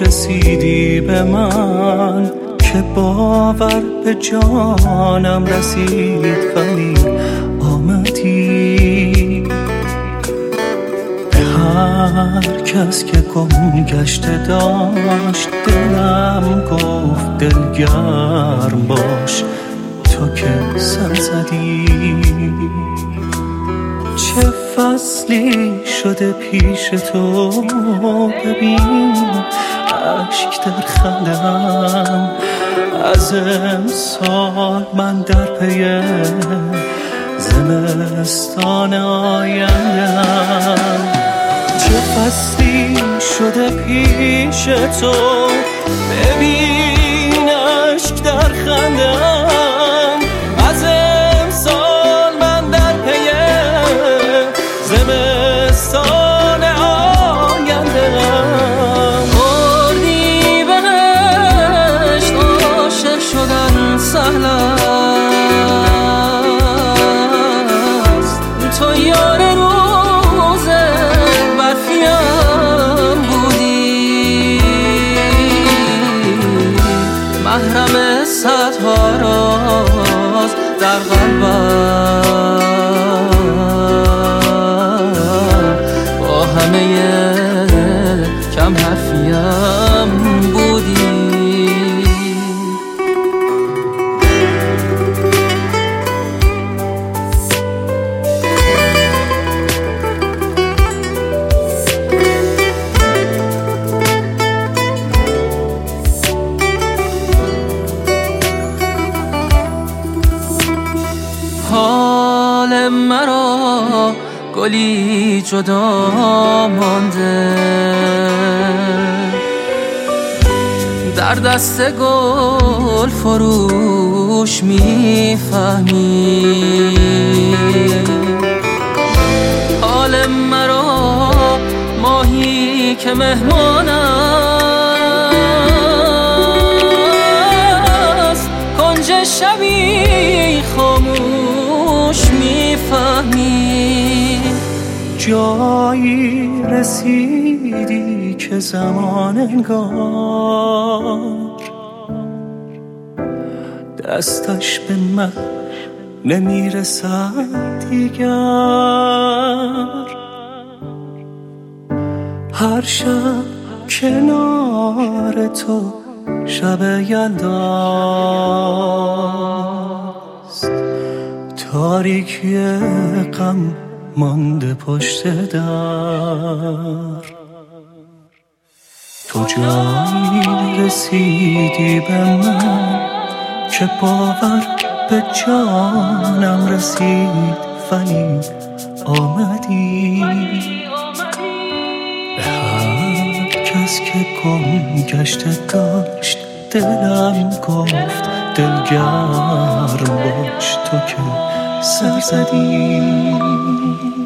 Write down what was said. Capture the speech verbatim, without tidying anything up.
رسیدی به من که باور به جانم رسید، ولی آمدی. به هر کس که گم گشته داشت دلم گفت دلگرم باش تو که سر زدی. چه فصلی شده پیش تو، ببین اشک در خندم از امسال من در پی زمستان آیندم. چه فصلی شده پیش تو، ببین اشک در خندم از امسال من در پی زمستان آیندم. اردی بهشت عاشق شدن سهل است، تو یار روز برفیم بودی، محرم صدها راز در قلبم، با همه کم حرفیم بودی. حال مرا گلی جدا مانده، در دست گل فروش میفهمی. حال مرا ماهی که مهمان است، کنج شبی خاموش میفهمی. جایی رسیدی که زمان انگار دستش به من نمیرسد دیگر. هر شب کنار تو شب یلداست، تاریکی غم مانده پشت در. تو جایی رسیدی به من که باور به جانم رسید، ولی آمدی. به هر کس که گم گشته داشت دلم گفت دلگرم باش تو که سر زدی.